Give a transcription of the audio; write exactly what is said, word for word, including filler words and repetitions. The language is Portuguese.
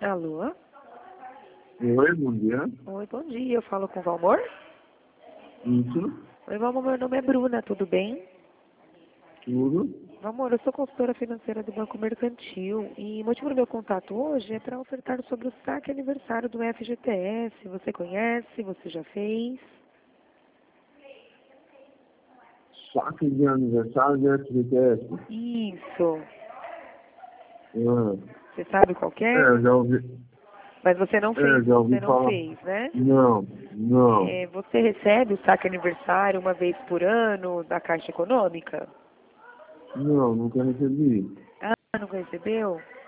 Alô? Oi, bom dia. Oi, bom dia. Eu falo com o Valmor? Isso, Oi, Valmor, meu nome é Bruna, tudo bem? tudo. Valmor, eu sou consultora financeira do Banco Mercantil e o motivo do meu contato hoje é para ofertar sobre o saque aniversário do F G T S. Você conhece? Você já fez? Saque de aniversário de F G T S. Isso. Ah, Você sabe qual que é, é? eu já ouvi. Mas você não É, fez, já ouvi você não falar. fez, né? Não, não. É, você recebe o saque aniversário uma vez por ano da Caixa Econômica? Não, nunca recebi. Ah, nunca recebeu?